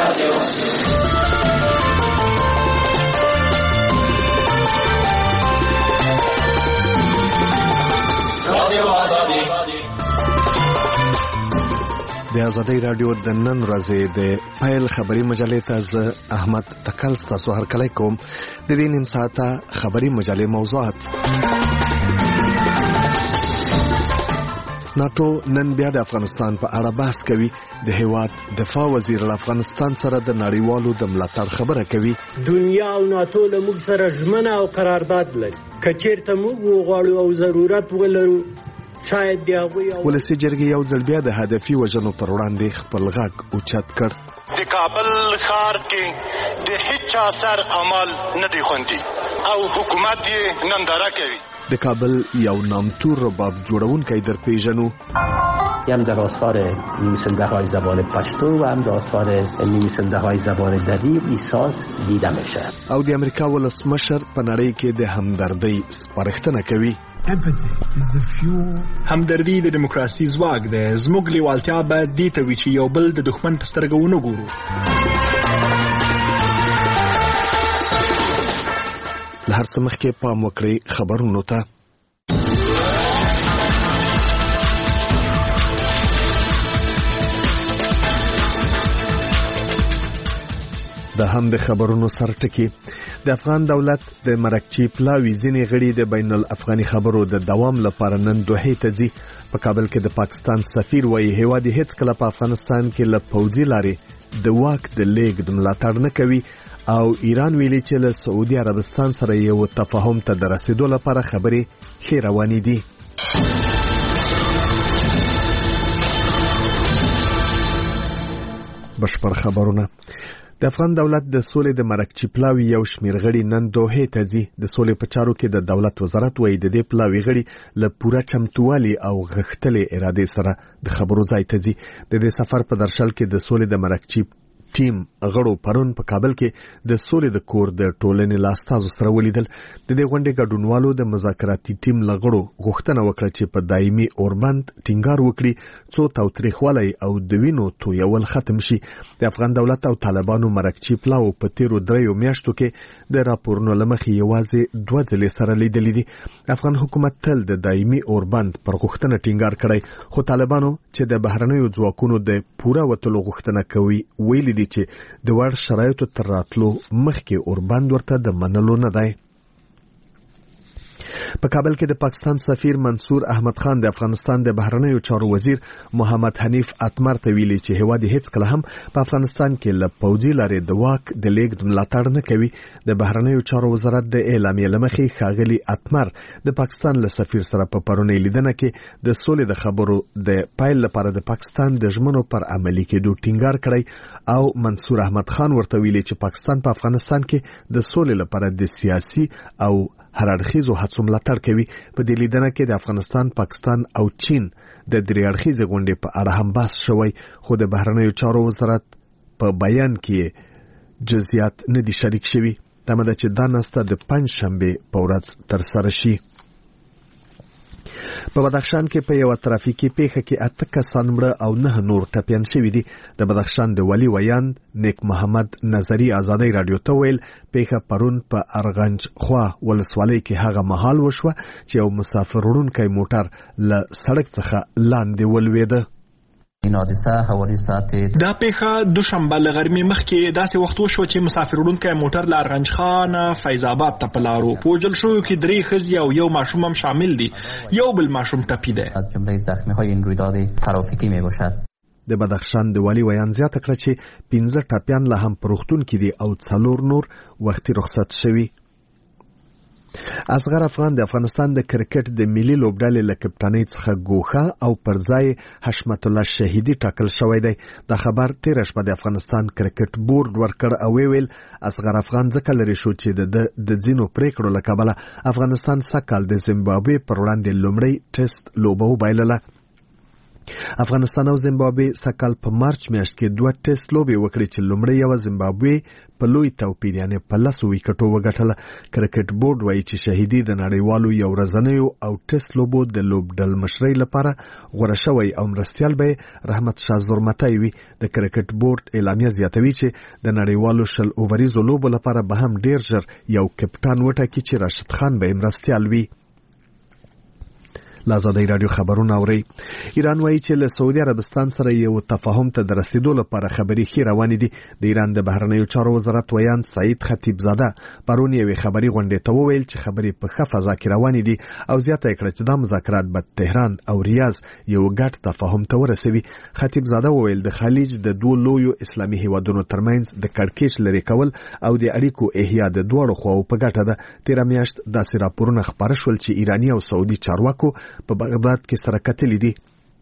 د آزادۍ رادیو د نن ورځې د پیل خبري مجلې ته زه احمد تکل ستاسو هرکلی کوم. د دې نیم ساعته خبري مجلې موضوعات: ناتو نن بیا د افغانستان په اړه بحث کوي. د هیواد دفاع وزیر له افغانستان سره د نړیوالو د ملاتړ خبره کوي. دنیا او ناتو له موږ سره ژمنه او قرارداد لري. که چېرته موږ وغواړو او ضرورت ولرو شاید دی هغوی ولسي جرګې یو ځل بیا د هدفي وژنو پر وړاندې خپل غږ اوچت کړ. د کابل ښار کې د هیڅ چا سر عمل نه دی خوندي او حکومت یې ننداره کوي. د کابل یو نامتو رباب جوړونکی در پیژنو. هم در آثار نویسنده های زبان پشتو و هم در آثار نویسنده های زبان دری ساز دیده میشه. او د امریکا ولسمشر په نړۍ کې د همدردۍ سپارښتنه کوي. همدردي د دیموکراسي ځواک دی. زموږ لیوالتیا باید دې ته وي چې یو بل د دښمن په سترګه ونه ګورو. له هر څه مخکې پام وکړئ خبرونو ته. د هم د خبرونو سرټکی: د افغان دولت د مرکچی پلاوی ځینې غړي د بین الافغاني خبرو د دوام لپاره نن دوحې ته ځي. په کابل کې د پاکستان سفیر وایي هیواد هیڅ کله په افغانستان کې له پوځي لارې د واک د لیږد ملاتړ نه کوي او ایران ویلي چې له سعودي عربستان سره یو تفاهم ته د رسیدو لپاره خبرې ښې روانې دي. بشپړ خبرونه: د افغان دولت د سولې د مرکچی پلاوی یو شمیر غړي نن دوحې ته ځي. د سولې په چارو کې د دولت وزارت وایي د دې پلاوی غړي له پوره چمتووالي او غښتلې ارادې سره د خبرو ځای ته ځي. د دې سفر په درشل کې د سولې د مرکچی ټیم غړو پرون په کابل کې د سولې د کور د ټولنې له استازو سره ولیدل. د دې غونډې ګډونوالو د مذاکراتي ټیم له غړو غوښتنه وکړه چې په دایمي اوربند ټینګار وکړي څو تاوتریخوالی او د وینو تویول ختم شي. د افغان دولت او طالبانو مرکچی پلاو په تیرو 3 میاشتو کې د راپورونو له مخې یوازې 2 ځلې سره لیدلې دي. افغان حکومت تل د دایمي اوربند پر غوښتنه ټینګار کړی، خو طالبانو چې د بهرنیو ځواکونو د پوره وتلو غوښتنه کوي ویلي دي چې د وړ شرایطو تر راتلو مخکې اوربند ورته د منلو نه دی. په کابل کې د پاکستان سفیر منصور احمد خان د افغانستان د بهرنیو چارو وزیر محمد حنیف اتمر ته ویلي چې هیواد هیڅ کله هم په افغانستان کې له پوځي لارې د واک د لیږد ملاتړ نه کوي. د بهرنیو چارو وزارت د اعلامیې له مخې ښاغلي اتمر د پاکستان له سفیر سره په پرونی لیدنه کې د سولې د خبرو د پیل لپاره د پاکستان د ژمنو پر عملي کېدو ټینګار کړی او منصور احمد خان ورته ویلي چې پاکستان په افغانستان کې د سولې لپاره د سیاسي او هر اړخیزو هڅو ملاتړ کوي. په دې لیدنه کې د افغانستان، پاکستان او چین د درې اړخیزې غونډې په اړه هم بحث شوی، خو د بهرنیو چارو وزارت په بیان کې جزئیات نه دي شریک شوي. تمه ده چې دا ناسته د پنجشنبې په ورځ ترسره شي. په بدخشان کې په یو ترافیکي پیښه کې 8 کسان مړه او 9 نور ټپیان شوي دي. د بدخشان د ولی ویاند نیک محمد نظری آزادۍ رادیو ته ویل پیښه پرون په ارغنج خوا ولسوالۍ کې هغه مهال وشوه چې یو مسافر وړونکی موټر له سړک څخه لاندې ولوېده. این حادثه حوالی ساعت دا پیښه دوشنبه له غرمې مخکې داسې وخت وشو چې مسافر وړونکی موټر له ارغنج خان فیض آباد ته په لارو. په وژل شویو کې 3 ښځې او یو ماشوم هم شامل دي. یو بل ماشوم ټپي دی. از جمله زخمی‌های این رویداد ترافیکی میباشد. د بدخشان د ولی ویان زیاته کړه چې 15 ټپیان لا هم په روغتون کې دي او 4 نور وختي رخصت شوي. اصغر افغان د افغانستان د کرکټ د ملي لوبډلې له کپټانۍ څخه ګوښه او پر ځای حشمت الله شهیدي ټاکل شوی دی. دا خبر تیر شپه د افغانستان کرکټ بورډ ورکړ او ویل اصغر افغان ځکه لري شو چې د ځینو پریکړو له کبله افغانستان سږ کال د زیمبابوې پر وړاندې لومړی ټیسټ لوبه وبایلله. افغانستان او زیمبابوې سکهال په مارچ میاشت کې 2 ټیسټ لوبې وکړې چې لومړی یو زیمبابوې په لوی توپیر یعنی په 10 وکټو وګټله. کرکټ بورډ وایي چې شهیدي د نړیوالو یو ورځنیو او ټیسټ لوبو د لوبډل مشرۍ لپاره غوړه شوی او مرستیال به رحمت شاه زرمتای وي. د کرکټ بورډ اعلامیه زیاتوي چې د نړیوالو 10 اووریزو لوبو لپاره به هم ډیر ژر یو کپټان وټاکي چې راشد خان به مرستیال وي. لازادی رادیو خبرونه اوري. ایران وایي چې له سعودي عربستان سره یو تفاهم ته رسیدو لپاره خبري خیر روانې دي. د ایران د بهرنیو چارو وزارت ویان سعید خطیبزاده پرون یو خبري غونډه ته وویل چې خبري په ښه فضا کې روانې دي او زیاته کړه چې د مذاکرات په تهران او ریاض یو ګډ تفاهم ته ورسوي. خطیبزاده وویل د خلیج د دوه لویو اسلامي هیوادونو ترمنځ د کړکېچ لري کول او د اړیکو احیا د دوړو خواو په ګټه ده. تیر میاشت داسې راپورونه خبر شول چې ایرانی او سعودي چارواکو په بغداد کې سره کتلې دي.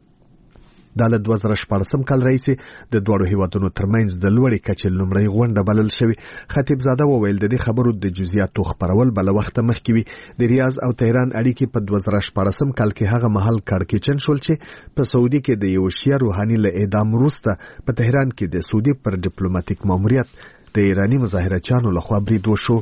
د 2014 کال رئیس د دوړو هیوادونو ترمنځ د لوړې کچې لومړی غونډه بلل شوې. خطیبزاده وویل د دې خبرو د جزئیاتو خبرول بل وخت مخکې وي. د ریاض او تهران اړیکې په 2014 کال کې هغه مهال کړکېچن شول چې په سعودي کې د یو شیعه روحاني له اعدام وروسته په تهران کې د سعودي پر ډیپلوماټیک ماموریت د ایرانی مظاهرچیانو لخوا برید وشو.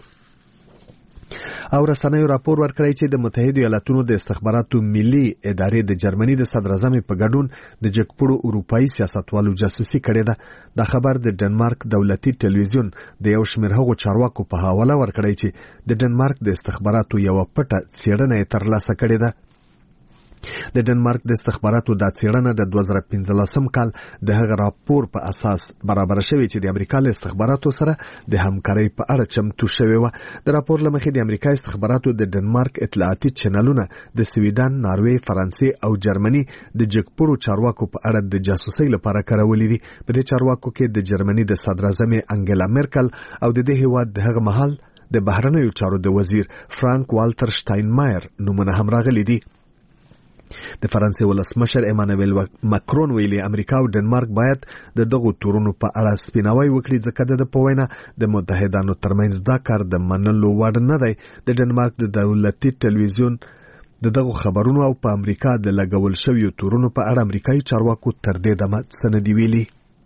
او رسنیو راپور ورکړی چې د متحده ایالاتونو د استخباراتو ملي ادارې د جرمني د صدر اعظم په ګډون د جګپړو اروپایي سیاستوالو جاسوسي کړې ده. دا خبر د ډنمارک دولتي ټلویزیون د یو شمېر هغو چارواکو په حواله ورکړی چې د ډنمارک د استخباراتو یو پټه څېړنه ترلاسه کړې ده. د ډنمارک د استخباراتو د څېړنه د 2015 کال د هغه راپور په اساس برابر شوی چې د امریکا له استخباراتو سره د همکارۍ په اړه چمتو شوی و. د راپور لمخې د امریکا استخباراتو د ډنمارک اطلاعاتي چینلونه د سویډن، ناروې، فرانسې او جرمني د جګپړو چارواکو په اړه د جاسوسۍ لپاره کارولې دي. په دې چارواکو کې د جرمني د صدر اعظم انګلا مرکل او د دې هیواد د هغه مهال د بهرنیو چارو د وزیر فرانک والټر شتاینمایر نومونه هم راغلي دي. د فرانسې ولسمشر ایمانوئل ماکرون ویلي امریکا او ډنمارک باید د دغو تورونو په اړه سپیناوی وکړي ځکه د په وینا د متحدانو ترمنځ دا کار د منلو وړ نه دی. د ډنمارک د دولتي ټلویزیون د دغو خبرونو او په امریکا د لګول شویو تورونو په اړه امریکایي چارواکو تر دې دمه څه نه دي ویلي.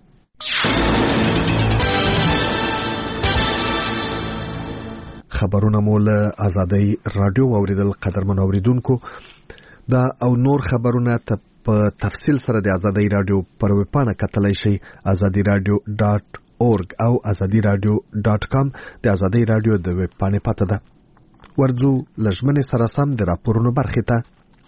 خبرونه مو له آزادۍ رادیو اوریدل. قدرمن اوریدونکو دا او نور خبرونه په تفصیل سره د آزادۍ رادیو پر ویب پاڼه کتلای شئ azadiradio.org او azadiradio.com د آزادۍ رادیو د ویب پاڼې پته ده. ورځو لژمنې سره سم د راپورونو برخې ته.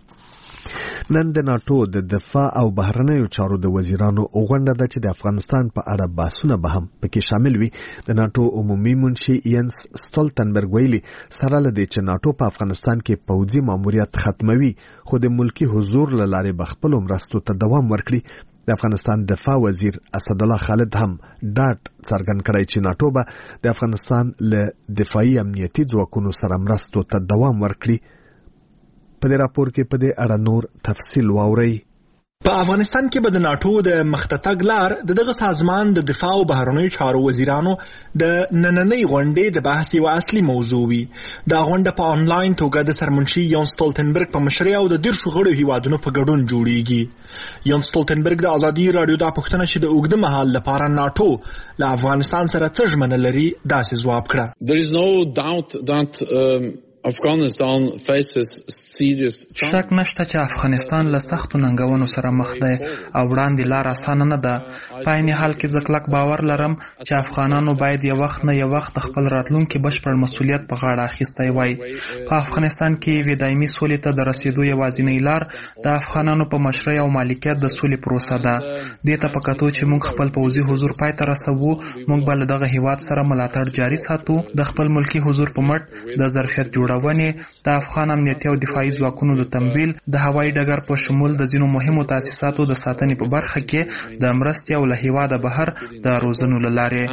نن د ناتو د دفاع او بهرنیو چارو د وزیرانو غونډه ده چې د افغانستان په اړه بحثونه به هم پکې شامل وي. د ناتو عمومي منشي ینس سټولتنبرګ ویلي سره لدې چې ناتو په افغانستان کې پوځي ماموریت ختموي خو د ملکی حضور له لارې به خپل مرستو ته دوام ورکړي. د افغانستان دفاع وزیر اسد الله خالد هم ډاډ څرګند کړی چې ناتو به د افغانستان له دفاعي امنیتي ځواکونو سره مرستو ته دوام ورکړي. په دې راپور کې په دې اړه نور تفصیل واورئ. په افغانستان کې به د ناتو د مختتګ لار دغه سازمان د دفاع او بهرنیو چارو وزیرانو د نننۍ غونډې د بحث یو اصلي موضوع وي. دا غونډه په آنلاین توګه د سرمنشي یون سټولتنبرګ په مشرۍ او د 10 غړو هیوادونو په ګډون جوړیږي. یون سټولتنبرګ د آزادۍ رادیو د پښتنه چې د اوږده مهال لپاره ناتو له افغانستان سره څه ژمنه لري داسې ځواب کړه. There is no doubt that Afghanistan faces serious شک نشته چې افغانستان له سختو ننګونو سره مخ دی او وړاندې لار اسانه نه ده. په عین حال کې زه کلک باور لرم چې افغانانو باید یو وخت نه یو وخت خپل راتلونکي بشپړ مسؤلیت په غاړه اخیستی وای. په افغانستان کې یوې دایمي سولې ته د رسیدو یوازینۍ لار د افغانانو په مشرۍ او مالکیت د سولې پروسه ده. دې ته په کتو چې موږ خپل پوځي حضور پای ته رسوو، موږ به له دغه هیواد سره ملاتړ جاري ساتو. د خپل ملکی حضور په مټ د ظرفیت جوړونې، د افغان امنیتي او دفاعي ځواکونو د تمویل، د هوایي ډګر په شمول د ځینو مهمو تاسیساتو د ساتنې په برخه کې د مرستې او له هیواده بهر د روزنو له لارې.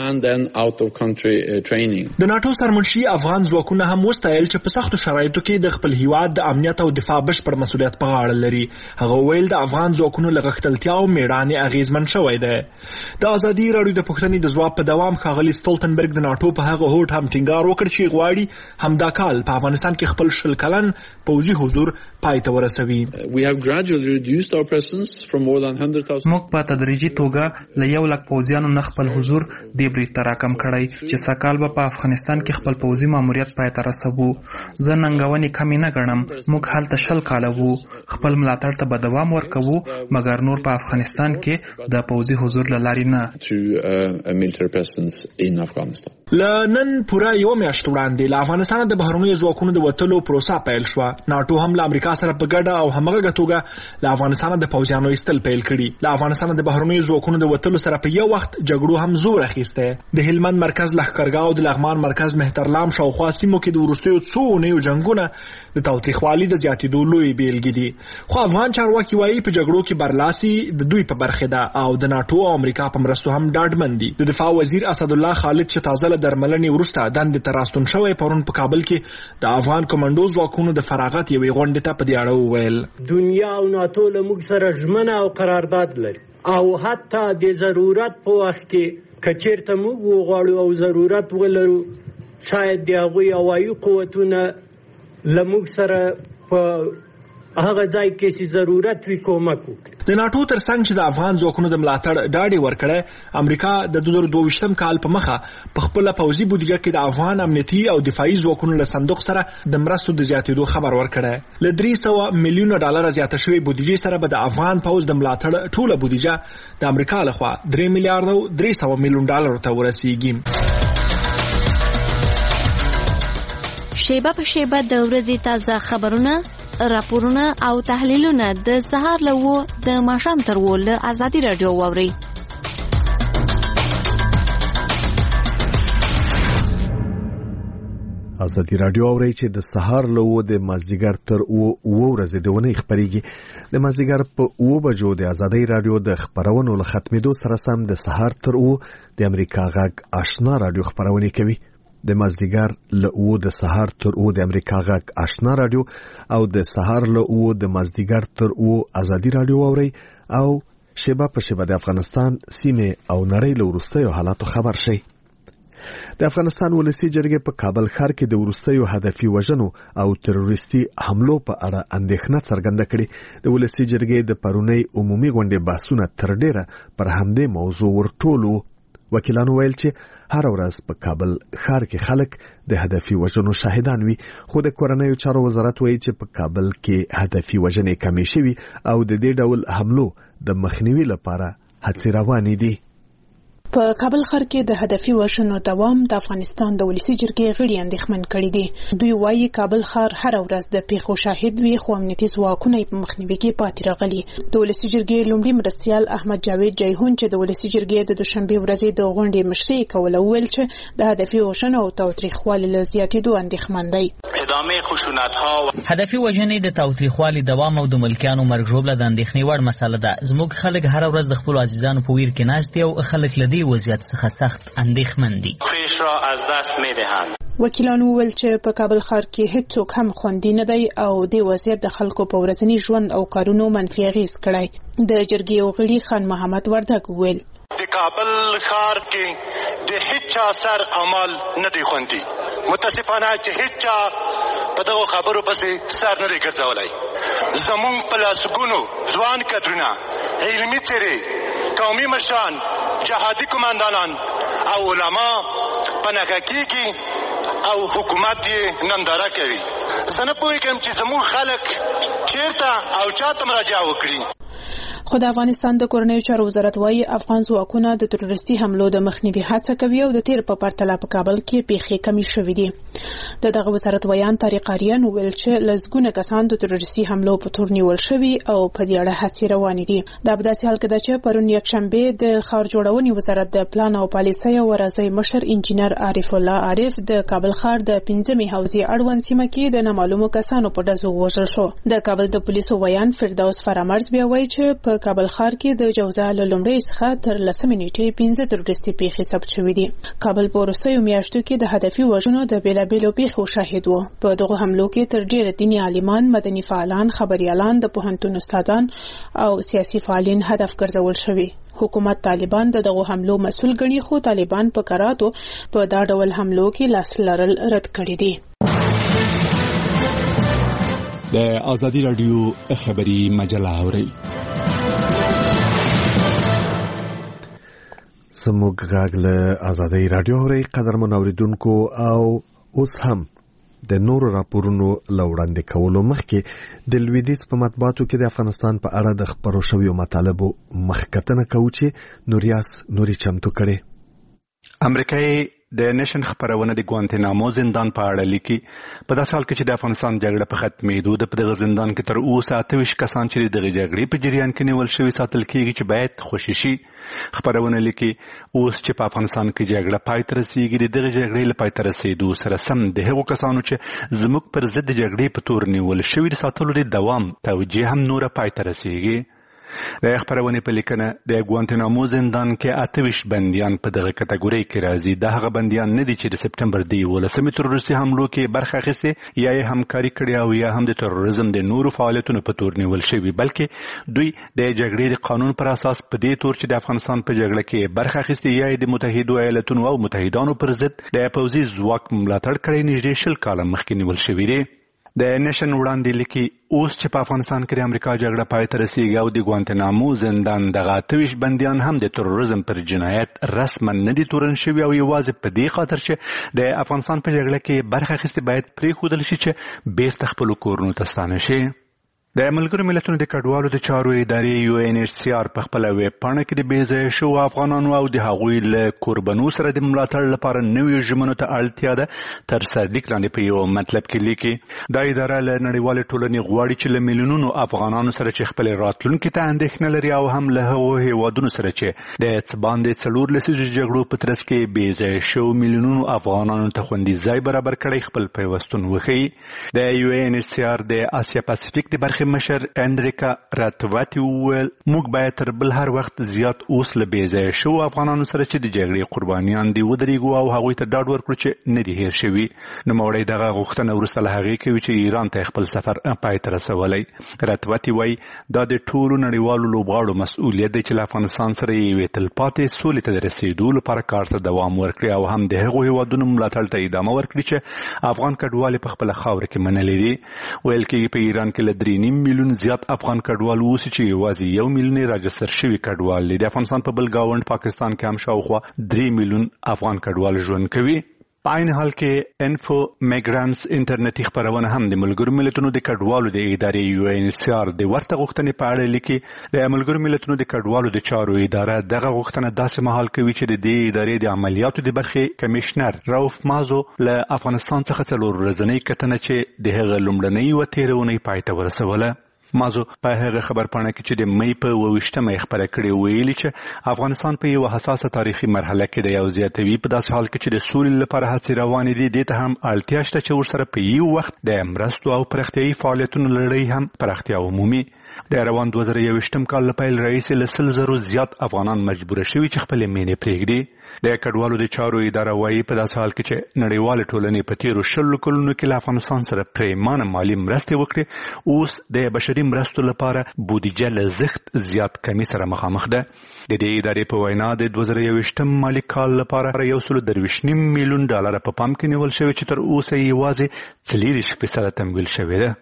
د ناتو سرمنشي افغان ځواکونه هم وستایل چې په سختو شرایطو کې د خپل هیواد د امنیت او دفاع بشپړ مسؤلیت په غاړه لري. هغه ویل د افغان ځواکونو له غښتلتیا او میړانې اغیزمن شوی دی. د آزادۍ رادیو د پښتنې د ځواب په دوام ښاغلي سټولتنبرګ د ناتو په هغه هوډ هم ټینګار وکړ چې غواړي همدا کال په افغانستان کې خپل 10 کلن پوځي حضور پای ته ورسوي. موږ په تدریجي توګه له 1 لک پوځیانو نه خپل حضور دې برید ته راکم کړی چې سکهال به په افغانستان کې خپل پوځي ماموریت پای ته رسوو. زه ننګونې کمې نه ګڼم. موږ هلته 10 کاله وو. خپل ملاتړ ته به دوام ورکوو، مګر نور په افغانستان کې د پوځي حضور له لارې نه. لنن پوره 1 میاشت وړاندې له افغانستان د بهرنیو ځواکونو د وتلو پروسه پیل شوه. ناټو هم له امریکا سره په ګډه او همغږه توګه له افغانستان د پوځیانو ایستل پیل کړي. له افغانستان د بهرنیو ځواکونو د وتلو سره په یو وخت جګړو هم زور اخیسته. د هلمند مرکز لښکرګاه او د لغمان مرکز مهترلام شاوخوا سیمو کې د وروستیو څو اونیو جنګونه د تاوتریخوالي د زیاتېدو لوی بیلګې دي. خو افغان چارواکي وایي په جګړو کې برلاسي د دوی په برخه ده او د ناټو او امریکا په مرستو هم ډاډمن دي. د دفاع وزیر اسدالله خالد چې تازه له درملنې وروسته دندې ته راستون شوی پرون په کابل کې د افغان کمانډو ځواکونو د فراغت یوې غونډې ته په دې اړه وویل دنیا او ناتو له موږ سره ژمنه او قرارداد لري او حتی د ضرورت په وخت کې که چېرته موږ وغواړو او ضرورت ولرو شاید د هغوی هوایي قوتونه له موږ سره په هغه ځای کې چې ضرورت وي کومک وکړي. د ناټو ترڅنګ چې د افغان ځواکونو د ملاتړ ډاډ ورکړی، امریکا د 2022 کال په مخه په خپل پوځي بودیجه کې د افغان امنیتي او دفاعي ځواکونو له صندوق سره د مرستو د زیاتېدو خبر ورکړی. له 300 میلیونه ډالر زیاته شوې بودیجې سره به د افغان پوځ د ملاتړ ټوله بودیجه د امریکا لخوا 3 میلیارډ 300 میلیون ډالر ته ورسیږي. شیبه په شیبه د ورځې تازه خبرونه، راپورونه او تحلیلونه د سهار له 9 د ماښام تر 10 له ازادي رادیو واوري. ازادي رادیو اوري چې د سهار له 9 د مازدیګر تر 9 ورځې د ونې خبريږي. د مازدیګر په 9 بجو د ازادي رادیو د خبرونو له ختمېدو سره سم د سهار تر 9 د امریکا غږ آشنا رادیو خبرونه کوي. د مازدیګر له 9 د سهار تر 9 د امریکا غږ آشنا رادیو او د سهار له 9 د مازدیګر تر 9 ازادي رادیو اوري او شیبه په شیبه د افغانستان سیمه او نړۍ له وروستیو حالاتو خبر شي. د افغانستان ولسی جرګې په کابل ښار کې د وروستیو هدفي وژنو او تروریستي حملو په اړه اندېښنه څرګنده کړې. د ولسی جرګې د پرونی عمومي غونډې بحثونه تر ډیره پر همدې موضوع ورټولو. وکیلانو ویل چې هر ورځ په کابل ښار کې خلک د هدفي وژنو شاهدان وي، خو د کورنیو چارو وزارت وایي چې په کابل کې هدفي وژنې کمې شوي او د دې ډول حملو د مخنیوي لپاره هڅې روانې دي. په کابل ښار کې د هدفي وژنو دوام د افغانستان د ولسی جرګې غړي اندېښمن کړي دي. دوی وایي کابل ښار هر ورځ د پیښو شاهد وي، خو امنیتي ځواکونه په مخنیوي کې پاتې راغلي. د ولسی جرګې لومړي مرستیال احمد جاوید جیهون چې د ولسی جرګې د دوشنبه ورځې د غونډې مشري کوله ویل چې د هدفي وژنو او تاوتریخوالي له زیاتېدو اندېښمن دی. ادامه خشونت‌ها هدفي وژنې د تاوتریخوالي دوام او د ملکیانو مرګ ژوبله د اندېښنې وړ مسله ده. زموږ خلک هر ورځ د خپل عزیزانو په ویر کې ناست دي او خلک لدی وضعیت څخه سخت اندېښمن دي. خویش را از دست می‌دهند. وکیلانو ویل چې په کابل ښار کې هیڅوک هم خوندي نه دی او د وضعیت د خلکو په ورځني ژوند او کارونو منفي اغېز کړی. د جرګې غړي خان محمد وردګ ویل د کابل ښار کې د هیڅ اثر عمل نه دی خوندي. متاسفانه چې هیڅ په دغه خبرو پسې سر نه دی ګرځولای. زموږ په لاسګونو ځوان کډرونه، علمي څېرې، قومي مشران، جهادي کمانډانان او علما پنهګه کیږي او حکومت یې ننداره کوي. زه نه پوهېږم چې زموږ خلک چیرته او چاته مراجعه وکړي. خو د افغانستان د کورنیو چارو وزارت وایي افغان ځواکونه د تروریستي حملو د مخنیوي هڅه کوي او د تیر په پرتله په کابل کې پیښې کمې شوې دي. د دغه وزارت ویان طارق آریان ویل چې لسګونه کسان د تروریستي حملو په تور نیول شوي او په دې اړه هڅې روانې دي. دا په داسې حال کې ده چې پرون یکشنبه د ښار جوړونې وزارت د پلان او پالیسۍ او ورځي مشر انجینر عارف الله عارف د کابل ښار د 5مې حوزې اړوند سیمه کې د نامعلومو کسانو په ډزو وژل شو. د کابل د پولیسو ویان فردوس فرامرز بیا وایي چې په کابل ښار کې د جوزا له لومړۍ څخه تر 10 نیټې 15 تروریستي پیښې ثبت شوې دي. کابل په وروستیو میاشتو کې د هدفي وژنو د بیلابېلو پیښو شاهد و. په دغه حملو کې تر ډیره دیني عالمان، مدني فعالان، خبريالان، د پوهنتون استادان او سیاسي فعالین هدف ګرځول شوي. حکومت طالبان دغه حملو مسؤل ګڼي، خو طالبان په کراتو په دا ډول حملو کې لاس لرل رد کړی دي. د ازادي رادیو خبری مجله اوري. سموږ غاګ له ازادي رادیو اوري قدرمن اوریدونکو او اوس هم د نورو راپورونو لوړاندې کولو مخکې د لویدیځ په مطبوعاتو کې د افغانستان په اړه د خبرو شویو مطالبو مخکتنه کوي چې نوري چمتو کړي. امریکای د نشن خبرونه د ګوانتنامو زندان په اړه لیکي. په داسې حال کې چې د افغانستان جګړه په ختمېدو د دغه زندان کې تر اوسه 28 کسان چې د جګړې په جریان کې نیول شوي ساتل کېږي چې باید خوشي شي. خبرونه لیکي اوس چې په افغانستان کې جګړه پای ته رسیږي د دغه جګړې له پای ته رسیدو سره سم د هغو کسانو چې زموږ پر ضد د جګړې په تور نیول شوي د ساتلو د دوام توجیه هم نوره پای ته رسیږي. د خبرونه په لیکنه د ګوانتنامو زندان کې 28 بنديان په دغه کټګوري کې راځي. د هغه بنديان نه دي چې د سپټمبر دی ولسمې تروریستي حملو کې برخه اخیسته یا همکاري کړې او یا هم د تروریزم د نورو فعالیتونو په تور نیول شوی، بلکې دوی د جګړې د قانون پر اساس په دې تور چې د افغانستان په جګړه کې برخه اخیسته یا د متحده ایالاتونو او متحدانو پر ضد د پوځي ځواک ملاتړ کړی نږدې 20 کاله مخکې نیول شوی دی. د نشن وړاندې لیکي اوس چې په افغانستان کې د امریکا جګړه پای ته رسیږي او د ګوانتنامو زندان دغه 28 بنديان هم د تروریزم پر جنایت رسما نه دي تورن شوي او یوازې په دې خاطر چې د افغانستان په جګړه کې برخه اخیستې باید پرېښودل شي چې بیرته خپلو کورونو ته ستانه شي. د ملګرو ملتونو د کډوالو د چارو ادارې UNHCR په خپل ویب پاڼه کې د بېځایه شو افغانانو او د هغوی له قربانو سره د ملاتړ لپاره نوې ژمنو ته اړتیا ده تر صدیق لاندې په یو مطلب کې لیکي. دا اداره له نړیوالې ټولنې غواړي چې له میلیونونو افغانانو سره چې خپل راتلونکي ته اندېښنه لري او هم له هغو هیوادونو سره چې د باندې 4 لسیزو جګړو په ترڅ کې بېځایه شو میلیونونو افغانانو ته خوندي ځای برابر کړی خپل پیوستون وښیي. د UNHCR د آسیا پاسفیک د برخې مشر اندریکا راتواتی وویل موږ باید تر بل هر وخت زیات اوس له بېځایه شو افغانانو سره چې د جګړې قربانیان دي ودرېږو او هغوی ته ډاډ ورکړو چې نه دي هیر شوي. نوموړی دغه غوښتنه وروسته له هغې کوي چې ایران ته خپل سفر پای ته رسولی. راتواتی وایي دا د ټولو نړیوالو لوبغاړو مسؤلیت دی چې له افغانستان سره یوې تلپاتې سولې ته د رسېدو لپاره کار ته دوام ورکړي او هم د هغو هیوادونو ملاتړ ته ادامه ورکړي چې افغان کډوال په خپله خاوره کې منلي دي. ویل کېږي په ایران کې له 3.5 میلیون زیات افغان کډوال اوسي چې یوازې 1 میلیون راجستر شوي کډوال دي. د افغانستان په بل ګاونډ پاکستان کې هم شاوخوا 3 میلیون افغان کډوال ژوند کوي. په عین حال کې انفو میګرانټس انټرنیټي خبرونه هم د ملګرو ملتونو د کډوالو د ادارې UNHCR د ورته غوښتنې په اړه لیکي. د ملګرو ملتونو د کډوالو د چارو اداره دغه غوښتنه داسې مهال کوي چې د دې ادارې د عملیاتو د برخې کمشنر راوف مازو له افغانستان څخه 4 ورځنۍ کتنه چې د هغه لومړنۍ و تېرونې پای ته ورسوله. مازو په هغه خبر پاڼه کې چې د مې په 28مه خبره کړې ویلي چې افغانستان په یو حساسه تاریخي مرحله کې د یو زیاتوي په داسې حال کې چې د سولې لپاره هڅې روانې دي دې ته هم اړتیا شته چې ورسره په یو وخت د مرستو او پراختیایي فعالیتونو لړۍ هم پراختیا ومومي. د روان 2021 کال له پیل راهیسې له 100,000 زیات افغانان مجبور شوي چې خپلې مینې پرېږدي. د کډوالو د چارو اداره وایي په داسې حال کې چې نړیوالې ټولنې په تیرو 20 کلونو کې له افغانستان سره پریمانه مالي مرستې وکړي اوس د بشري مرستو لپاره بودیجه له زښت زیات کمی سره مخامخ ده. د دې ادارې په وینا د 2021 مالي کال لپاره 123 میلیون ډالر په پام کې نیول شوی چې تر اوسه یوازې 40% تمویل شوی ده.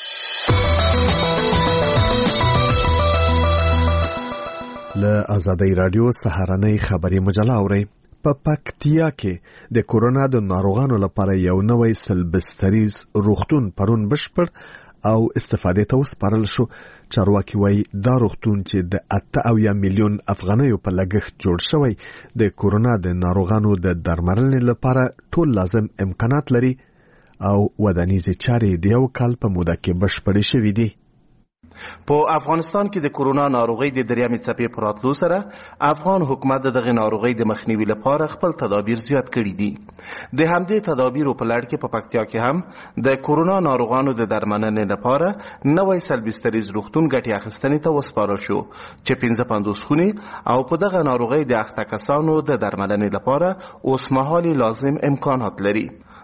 له ازادي رادیو سهارنۍ خبري مجله اوري. په پکتیا کې د کورونا د ناروغانو لپاره یو نوی سلبستریز روغتون پرون بشپړ او استفاده ته وسپارل شو. چارواکي وایي دا روغتون چې د 8 میلیون افغانیو په لګښت جوړ شوی د کورونا د ناروغانو د درملنې لپاره ټول لازم امکانات لري او ودانیزې چارې د یو کال په موده کې بشپړې شوې دي. په افغانستان کې د کورونا ناروغۍ د دریمې څپې په راتلو سره افغان حکومت دغه ناروغۍ د مخنیوي لپاره خپل تدابیر زیات کړي دي. د همدې تدابیرو په لړ کې په پکتیا کې هم د کورونا ناروغانو د درملنې لپاره نوی سلبستریز روغتون ګټې اخیستنې ته وسپارل شو چې 55 خونې او په دغه ناروغۍ د اخته کسانو د درملنې لپاره اوسمهالي لازم امکانات لري.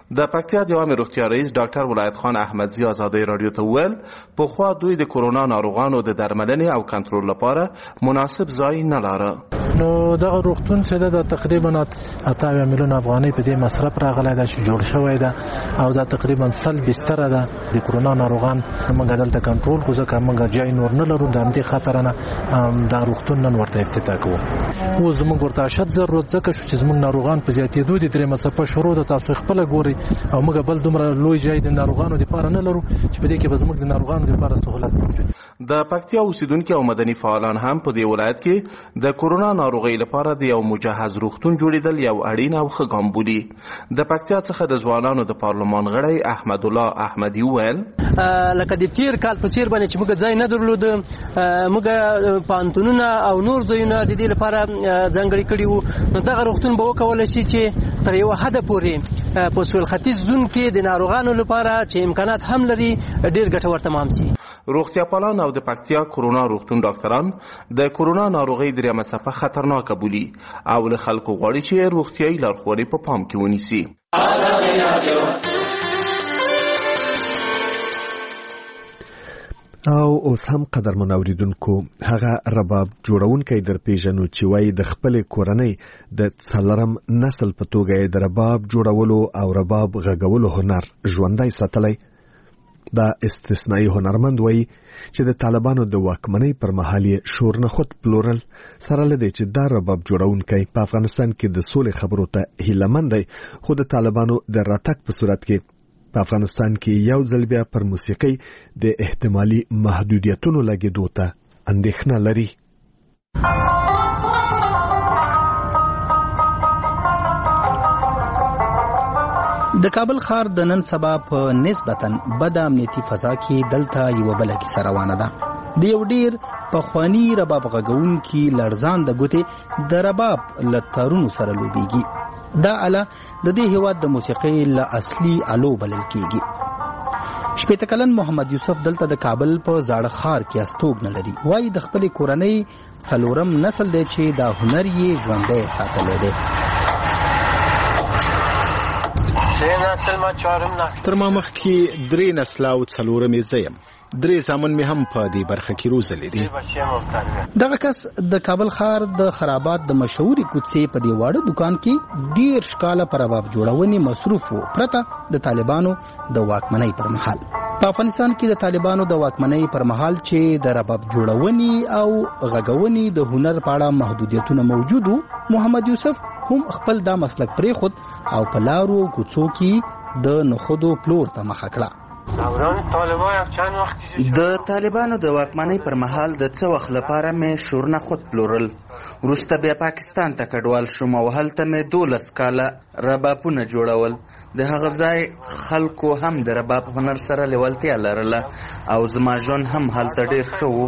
د پکتیا د عامه روغتیا رئیس ډاکټر ولایت خان احمدزی ازادي رادیو ته وویل پخوا دوی د کورونا ناروغانو د درملنې او کنټرول لپاره مناسب ځای نه لاره. نو دغه روغتون چې د تقریبا 80 میلیون افغانۍ په دې مصرف راغلی دا چې جوړ شوی ده او دا تقریبا 100 بستر ده د کورونا ناروغان موږ دلته کنټرول کوو ځکه موږ ځای نور نه لرو د همدې خاطر نه دا روغتون نن ورته افتتاح کوو. او زموږ ورته شت ضرورت ځکه چې زموږ ناروغان په زیاتېدو دي درې مصرف شروع د تاسو خپل ګوري او موږ بل دومره لوی ځای د ناروغانو لپاره نه لرو چې په دې کې به زموږ د ناروغانو لپاره سہولت موجود. د پکتیا اوسیدونکو او مدني فعالان هم په دې ولایت کې د کورونا ناروغي لپاره د یو مجهز روغتون جوړیدل یو اړین او ښه ګام بولي. د پکتیا څخه د ځوانانو د پارلمان غړی احمد الله احمدي وویل لکه د تیر کال په څیر باندې چې موږ ځای نه درلود موږ پانتونونه او نور ځایونه د دې لپاره ځانګړي کړي وو. نو دغه روغتون به وکولای شي چې تر یو حد پورې په سویل ختیځ زون کې د ناروغانو لپاره چې امکانات هم لري ډیر ګټور تمام شي. روغتیا پالان او د پکتیا کورونا روغتون ډاکټران د کورونا ناروغي دریمه څپه خطرناکه بولي او له خلکو غواړي چې روغتیايي لارښوونې په پام کې ونیسي. او اوس هم قدرمن اوریدونکو هغه رباب جوړونکی در پیژنو چې وایي د خپل کورنۍ د څلورم نسل په توګه د رباب جوړولو او رباب غږولو هنر ژوندی ساتلی. دا استثنایی هنرمند وایي چې د طالبانو د واکمنۍ پر مهال یې شور نه خود پلورل سره لدی چې دا رباب جوړونکی په افغانستان کې د سولې خبرو ته هیلهمند دی خو د طالبانو د راتګ په صورت کې په افغانستان کې یو ځل بیا پر موسیقي د احتمالي محدودیتونو لګېدو ته اندېښنه لري. د کابل ښار د نن سبا په نسبتاً بد امنیتي فضا کې دلته یو بله کیسه روانه ده. د یو ډیر پخواني رباب غږونکي لړزان د ګوتې د رباب له تارونو سره لوبیږي. دا آله د دې هیواد د موسیقۍ له اصلي آلو بلل کیږي. 18 کلن محمد یوسف دلته د کابل په زاړه ښار کې استوګ نه لري. وایي د خپلې کورنۍ څلورم نسل دی چې دا هنر یې ژوندی ساتلی دی. تر ما مخکې 3 نسله او 4 مې زه یم. 3 زامن مې هم په دې برخه کې روزلي دي. دغه کس د کابل ښار د خرابات د مشهوري کوڅې په دې واړه دکان کې 10 کاله پر رباب جوړونې مصروف و پرته د طالبانو د واکمنۍ پر مهال. په افغانستان کې د طالبانو د واکمنۍ پر مهال چې د رباب جوړونې او غږونې د هنر په اړه محدودیتونه موجود وو محمد یوسف هم خپل دا مسلک پرېښود او په لارو کوڅو کې د نخودو پلور ته مخه کړه. د طالبانو د واکمنۍ پر مهال د څه وخت لپاره مې شورنه خود پلورل. وروسته بیا پاکستان ته کډوال شوم او هلته مې 12 کاله ربابونه جوړول. د هغه ځای خلکو هم د رباب هنر سره لیوالتیا لرله او زما ژوند هم هلته ډیر ښه و.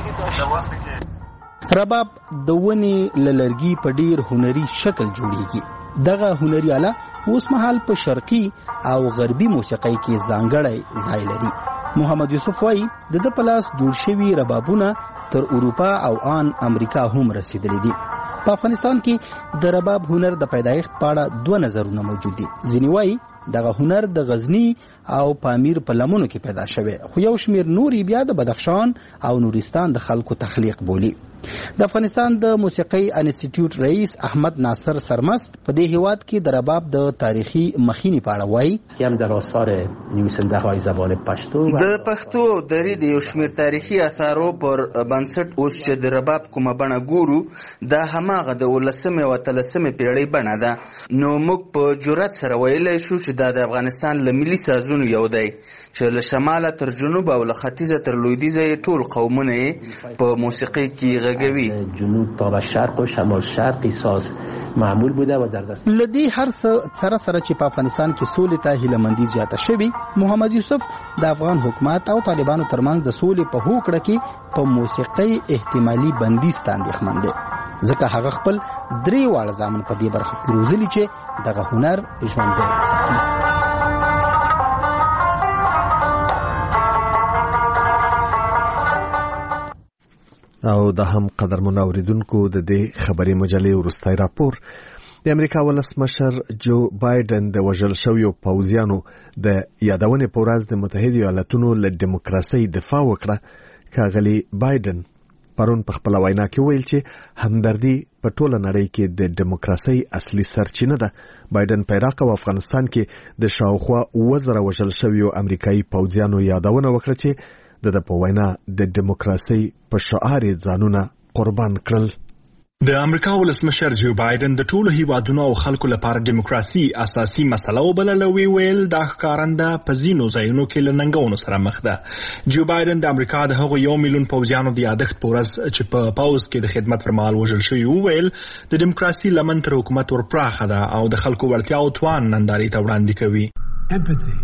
رباب د ونې له لرګي په ډیر هنري شکل جوړیږي. دغه هنري آله اوس مهال په شرقي او غربي موسیقۍ کې ځانګړی ځای لري. محمد یوسف وایي د ده په لاس جوړ شوي ربابونه تر اروپا او آن امریکا هم رسیدلی دي. په افغانستان کې د رباب هنر د پیدایښت په اړه 2 نظرونه موجود دي. ځینې وایي دغه هنر د غزنی او پامیر په لمنو کې پیدا شوی خو یو شمیر نوري بیا د بدخشان او نورستان د خلکو تخلیق بولی. د افغانستان د موسیقۍ انسټیټیوټ رئیس احمد ناصر سرمست په دې هیواد کې د رباب د تاریخي مخینې په اړه وایي هم در آثار نویسنده های زبان پشتو د پښتو دري د یو شمیر تاریخي اثارو پر بنسټ اوس چې د رباب کومه بڼه ګورو دا هماغه د 19مې او 13مې پیړۍ بڼه ده. نو موږ په جرأت سره ویلی شو چې دا د افغانستان له ملي سازونو یو دی چې له شماله تر جنوب او له ختیځه تر لویدیځه ټول قومونه په موسیقۍ کې جنوب تا و شرق و شمال شرقی ساز معمول بوده و در دست لدی هر سره چې په افغانستان کې سولې ته هیلهمندي زیاته شوې. محمد یوسف د افغان حکومت او طالبانو ترمنځ د سولې په هوکړه کې په موسیقۍ احتمالي بندیز ته اندېښمن دی ځکه هغه خپل 3 واړه زامن په دې برخه کې روزلي چې دغه هنر ژوندی وساتي. او د هم قدرمن اوریدونکو د دې خبري مجلې ورستای راپور د امریکا ولسمشر جو بایدن د وژل شویو پوځیانو د یادونې په ورځ د متحده ایالاتونو له دیموکراسۍ دفاع وکړه. ښاغلي بایدن پرون په خپله وینا کې ویل چې همدردي په ټوله نړۍ کې د دیموکراسۍ اصلي سرچینه ده. بایدن په عراق او افغانستان کې د شاوخوا 1000 وژل شویو امریکایي پوځیانو یادونه وکړه چې د په وینا د دیموکراسۍ په شعار ځانونه قربان کړل. د امریکا ولسمشر جو بایدن د ټولو هیوادونو او خلکو لپاره دیموکراسي اساسي مسله وبلله. ویل دا ښکارنده په ځینو ځایونو کې له ننګونو سره مخ ده. جو بایدن د امریکا د هغو 1 میلیون پوځیانو د یادښت په ورځ چې په پوځ کې د خدمت پر مهال وژل شوي وویل د دیموکراسي لمن تر حکومت ورپراخه ده او د خلکو وړتیا او توان نندارې ته وړاندې کوي.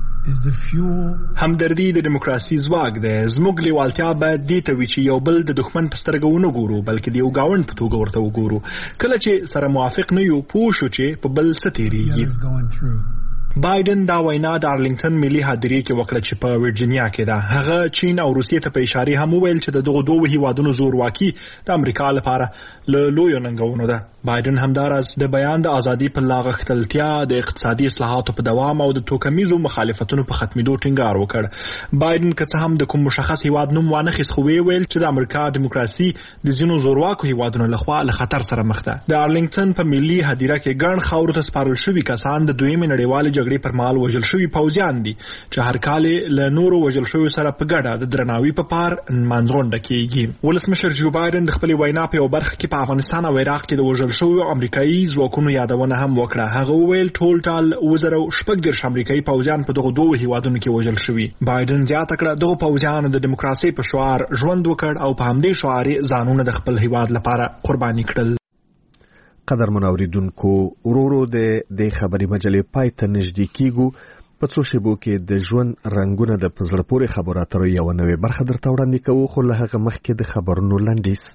همدردي د دیموکراسي ځواک دی. زموږ لیوالتیا باید دې ته وي چې یو بل د دښمن په سترګه ونه ګورو بلکې د یو ګاونډ په توګه ورته وګورو. کله چې سره موافق نه یو پوه شو چې په بل څه تېرېږي. بایدن دا وینا د ارلینګټن ملي هدیرې کې وکړه چې په ورجینیا کې ده. هغه چین او روسیې ته په اشاره هم وویل چې دغه دوه هیوادونو زورواکي د امریکا لپاره له لویو ننګونو ده. بایدن همداراز د بیان د ازادي په لاغښتلتیا، د اقتصادي اصلاحاتو په دوام او د توکمیزو مخالفتونو په ختمېدو ټینګار وکړ. بایدن که څه هم د کوم مشخص هیواد نوم وانخیست خو ویل چې د امریکا دیموکراسي د ځینو زورواکو هیوادونو لخوا له خطر سره مخ ده. د ارلینګټن په ملي هدیره کې ګڼ خاورو ته سپارل شوي کسان د دویمې نړیوالې جګړې پر مهال وژل شوي پوځیان دي چې هر کال له نورو وژل شویو سره په ګډه د درناوي په پار نمانځغونډه کیږي. ولسمشر جو بایدن د خپلې وینا په یو برخه کې په افغانستان او عراق کې د وژل شویو امریکایي ځواکونو یادونه هم وکړه. هغه وویل ټول ټال 2016 امریکایي پوځیان په دغه دوه هیوادونو کې وژل شوي. بایدن زیاته کړه دغه پوځیانو د دیموکراسۍ په شعار ژوند وکړ او په همدې شعار ځانونه د خپل هیواد لپاره قرباني کړل. قدرمن اوریدونکو، ورورو د خبري مجلې پای ته نږدې کیږو. په څو شیبو کې د ژوند رنګونه د پزړه پورې خبرو اترو یو نوې برخه درته وړاندې کوو، خو له هغه مخکې د خبرونو لنډیز.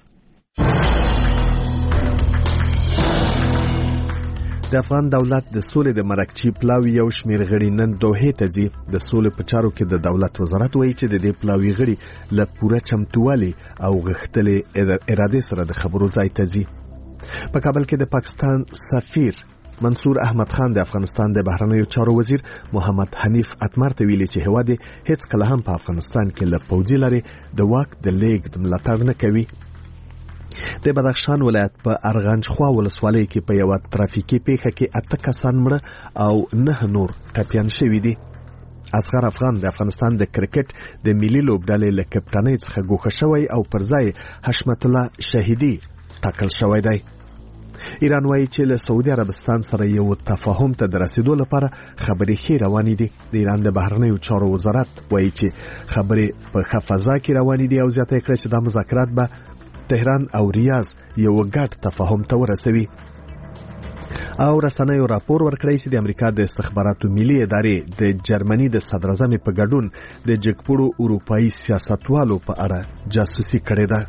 د افغان دولت د سولې د مرکچی پلاوی یو شمیر غړي نن دوحې ته ځي. د سولې په چارو کې د دولت وزارت وایي چې د دې پلاوی غړي له پوره چمتووالي او غښتلې ارادې سره د خبرو ځای ته ځي. په کابل کې د پاکستان سفیر منصور احمد خان د افغانستان د بهرنیو چارو وزیر محمد حنیف اتمر ته ویلي چې هیواد هیڅ کله هم په افغانستان کې له پوځي لارې د واک د لیږد ملاتړ نه کوي. د بدخشان ولایت په ارغنجخوا ولسوالۍ کې په یو ترافیکي پیښه کې 8 کسان مړه او 9 نور ټپیان شوي دي. اصغر افغان د افغانستان د کرکټ د ملي لوبډلې له کپټانۍ څخه ګوښه شوی او پر ځای حشمت الله شهیدي ټاکل شوی دی. ایران وایي چې له سعودي عربستان سره یو تفاهم ته د رسیدو لپاره خبرې ښې روانې دي. د ایران د بهرنیو چارو وزارت وایي چې خبرې په ښه فضا کې روانې دي او زیاته کړه چې دا مذاکرات به تهران او ریاض یو ګډ تفاهم ته ورسوي. او رسنیو راپور ورکړی چې د امریکا د استخباراتو ملي ادارې د جرمني د صدر اعظم په ګډون د جګپوړو اروپایي سیاستوالو په اړه جاسوسي کړې ده.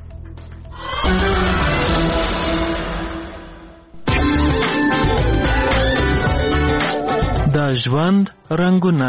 د ژوند رنګونه.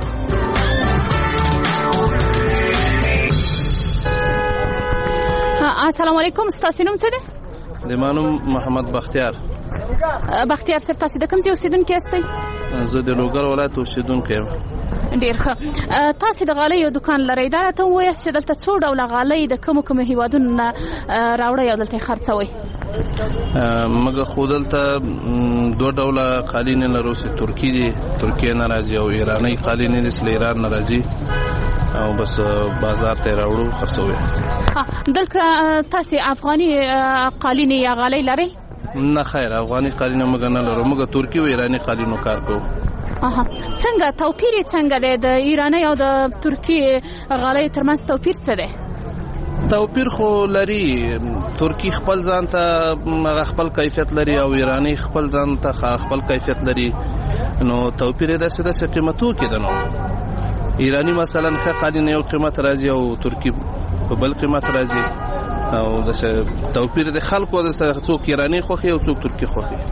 السلام علیکم، ستاسو نوم څه دی؟ د مانوم محمد بختیار. بختیار صاحب، تاسو د کوم ځای اوسیدونکي یاستئ؟ زه د لوګر ولایت اوسیدونکی یم. ډېر ښه. تاسو د غالیو دکان لرئ، دا راته ووایاست چې دلته څو ډوله غالۍ د کومو هیوادونو نه راوړئ او دلته یې خرڅوئ؟ موږ خو دلته 2 ډوله قالینې لرو چې ترکي دي، ترکیې نه راځي، او ایراني قالینې دي چې له ایران نه راځي او بس بازار ته راوړو خرڅوي. دلته تاسو افغاني قالینې یا غالۍ لرئ؟ نه خیر، افغاني قالینې موږ نه لرو، موږ ترکي او ایراني قالینو کار کوو. څنګه توپیر څنګه دی د ایراني او د ترکي غالۍ ترمنځ توپیر څه دی؟ توپیر خو لري، ترکی خپل ځان ته خپل کیفیت لري او ایرانی خپل ځان ته خپل کیفیت لري. نو توپیر د څه قیمتو کې ده. نو ایرانی مثلا ښه قالین یو قیمت راځي او ترکی په بل قیمت راځي، او د توپیر د خلکو د څوک ایرانی خوخي او څوک ترکی خوخي.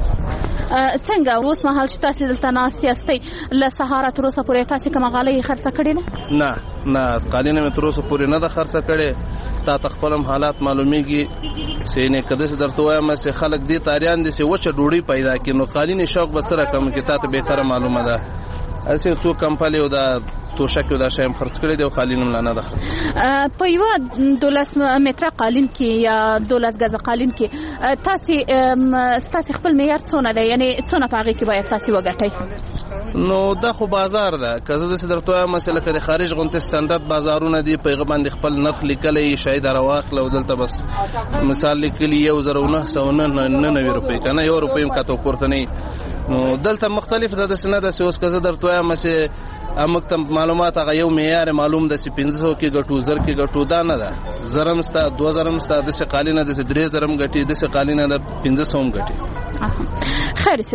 څنګه اوس مهال چې تاسو دلته ناست یاستئ له سهاره تر اوسه پورې تاسو کومه غالۍ خرڅه کړې نه قالینه مې تر اوسه پورې نه ده خرڅه کړې. تا تخپلم حالات معلومیږي سینې کده سي درته وایم چې خلک دې تاریان دي چې وچه ډوډۍ پیدا کړي نو قالینه شوق به سره کم کې تا ته به تر معلومه ده اسې څو کمپالي او دا توشک او دا شایم خرڅ کړي دی او قالینم نه ده. په یو 12 متره قالین کې یا 12 غزه قالین کې تاسو خپل معیار څونه دی یعنی څونه پاغي کې باید تاسو وګټئ؟ نو دا خو بازار ده که زه د درته مسله کې د خارج غونته ستاندرد بازارونه دي په غبان خپل نرخ لیکلې شاید راواخل او دلته بس مثال لیکلی 1999 روپۍ کنه 1 روپۍ هم کاته پورته نه. نو دلته مختلف ده د سنه د اوس که زه درته مسله امکتم معلومات هغه یو معیار معلوم د 500 کې ګټو زر کې ګټو دا نه ده زرم ستا 2000 ستا د قالینه د 3000 ګټي د قالینه د 500 ګټي. خیر